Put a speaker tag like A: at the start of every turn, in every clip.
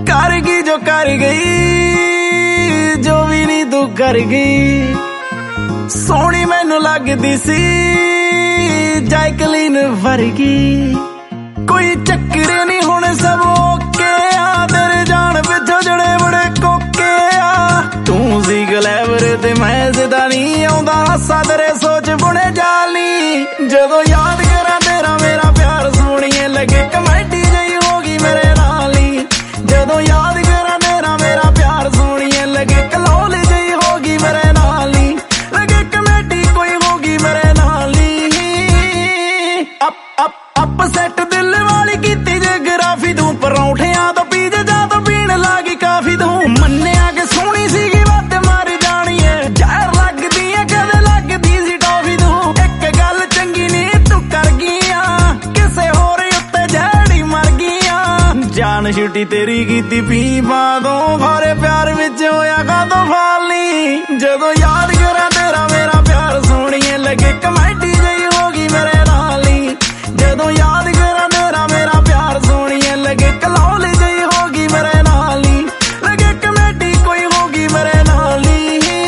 A: कर गई जो कर गई, जो भी नहीं तू कर गई। सोहनी मैनू लगदी सी जैकलीन वर्गी, कोई चक्कर नहीं हुण सब ओके आ। तेरे जान पिछो जड़े बड़े कोके आ। तू सी गलैवर ते मैं जिदा नहीं आउंदा हासा तेरे सोच बुने जाली। जदों याद करा तेरा मेरा प्यार सोहणीए लगे कमेटी जही होगी मेरे नाल ही। जदों याद करा तेरा मेरा प्यार सोहणीए लगे कलोल जही होगी मेरे नाल ही। लगे कमेटी कोई होगी मेरे नाल ही। अप सेट दिल वाली कीती जगराफी तू, परौंठियां तो पीजे जा तो पीण लागी काफी तू। मन्निया के सोहनी सीगी वध मार जानी है, जहर लगदी है कदे लगदी सी टॉफी तू। एक गल चंगी नहीं तू कर गईया, किसे होर उत्ते जहड़ी मर गईया। जान छुट्टी तेरी कीती पी बादों, भारे प्यार विच होया कादों फालनी। जदों याद करा तेरा मेरा प्यार सोहणीए लगे कमेटी जही होगी मेरे नाल ही। जदों याद करा तेरा मेरा प्यार सोहणीए लगे कलौल जही होगी मेरे नाल ही। लगे कमेटी कोई होगी मेरे नाल ही।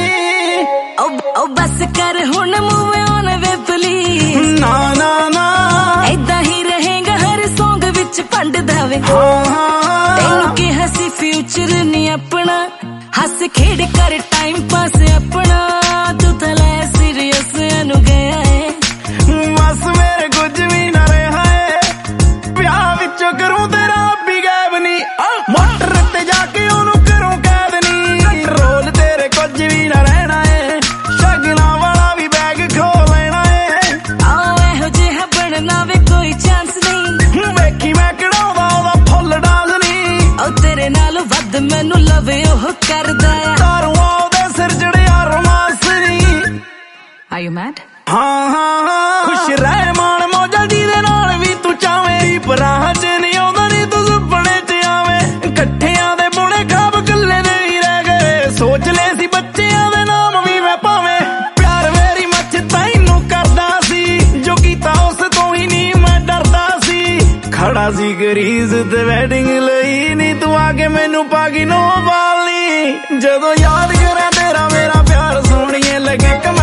B: ओ बस कर हुण मूव ऑन वे प्लीज।
A: ना ना ना
B: ऐदां ही रहेगा हर सॉन्ग विच पंड दावे। तेनू कि हसी फ्यूचर नहीं अपना, हस खेड़ कर टाइम पास अपना। तू तो लै सीरियस अनु गया है,
A: बस मेरे कुछ भी ना रहा है। ब्याह विचों करूं तेरा भी गैब नी, मोटर ते जाके ओनू करूं कैद नी। रोल तेरे कुछ भी ना रहना है, शगना वाला भी बैग खो लेना है।
B: आओ एहो जिहा बनना वे कोई चांस नहीं,
A: वेखी मैं कढ़ाउंदा ओहदा फुੱਲ डांस नी।
B: ओ तेरे नालों वध मैनू लवे ओह करदा आ।
A: तारूआं ओहदे सिर चढ़िया रोमांस नी।
B: Are you mad?
A: हाँ हाँ हाँ खुश रह मान मौजा जीदे नाल भी तू चावें। दीप राह च नहीं आउंदा नी तू सुपने च आवें। कट्ठियां दे बुने खाब कल्ले दे ही रह गए, सोच ले सी बच्चियां दे नाम भी मैं पावें। प्यार मेरी मच तैनू करदा सी, जो कीता उस तो ही नहीं मैं डरदा सी। खड़ा सी गरीज ते वैडिंग लई नी, तू आके मैनू पागी नो बालनी। जदों याद करा तेरा मेरा प्यार सोहणीए लगे